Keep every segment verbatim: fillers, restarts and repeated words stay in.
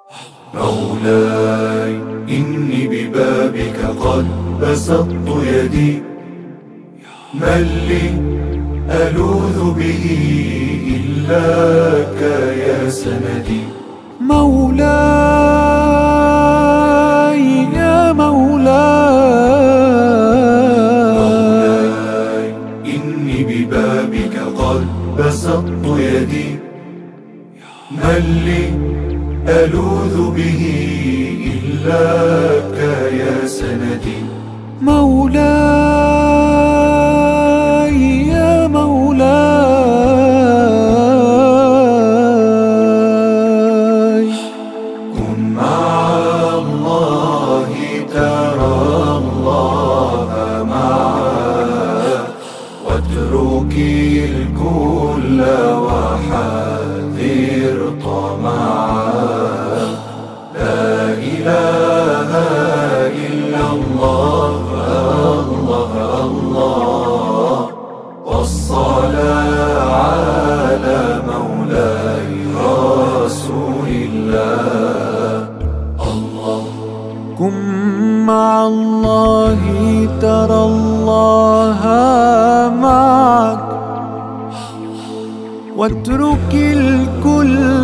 مولاي إني ببابك قد بسطت يدي، من لي ألوذ به إلاك يا سندي. مولاي يا مولاي، إني ببابك قد بسطت يدي، من لي ألوذ به إلاك يا سندي. مولاي يا مولاي، كن مع الله ترى الله معك، واترك الكل وحذر طمعك. لا إله إلا الله الله الله، والصلاة على مولاي رسول الله. الله كن مع الله ترى الله معك، واترك الكل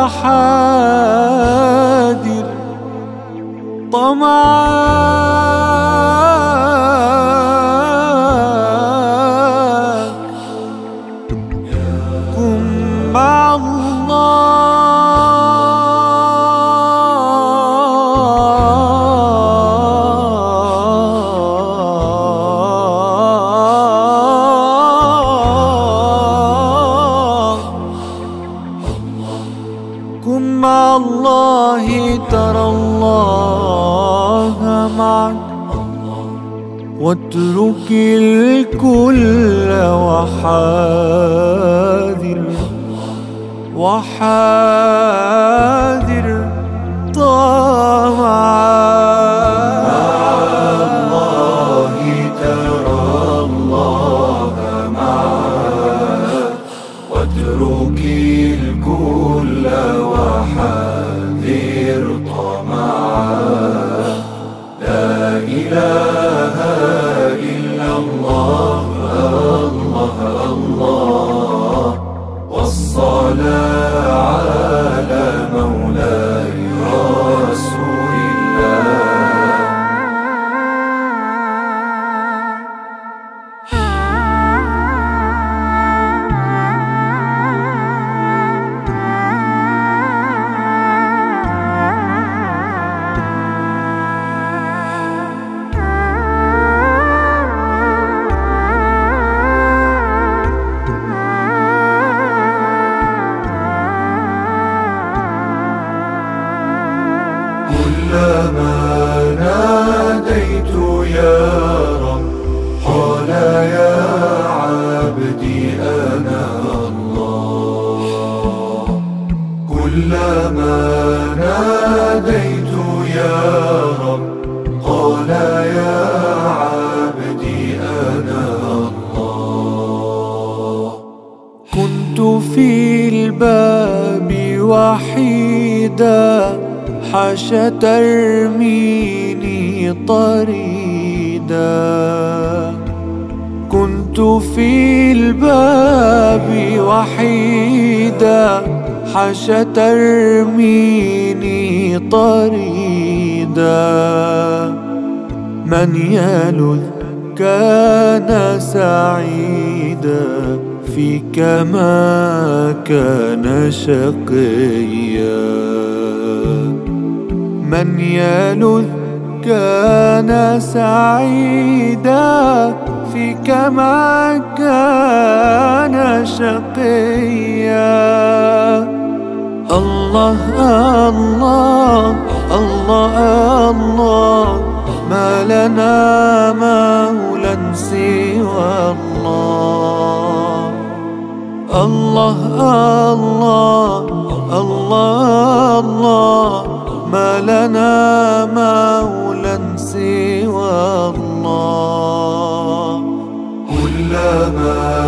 وحاذر طمعك. كن مع كن مع الله ترى الله معك، واترك الكل وحاذر وحاذر طمعك. الله ترى الله معك، واترك الكل وحذر طمعك. لا إله إلا الله الله الله، والصلاة على مولاي رسول الله. كلما ناديت يا رب قال يا عبدي أنا الله. كلما ناديت يا رب قال يا عبدي أنا الله. كنت في الباب وحيدا حاشا ترميني طريدا. كنت في الباب وحيدا حاشا ترميني طريدا. من يلذ كان سعيدا، فيك ما كان شقيا. من يلذ كان سعيدا، فيك ما كان شقيا. الله الله الله الله، ما لنا مولى سوى الله. الله الله الله الله، ما لنا مولى سوى الله. كلما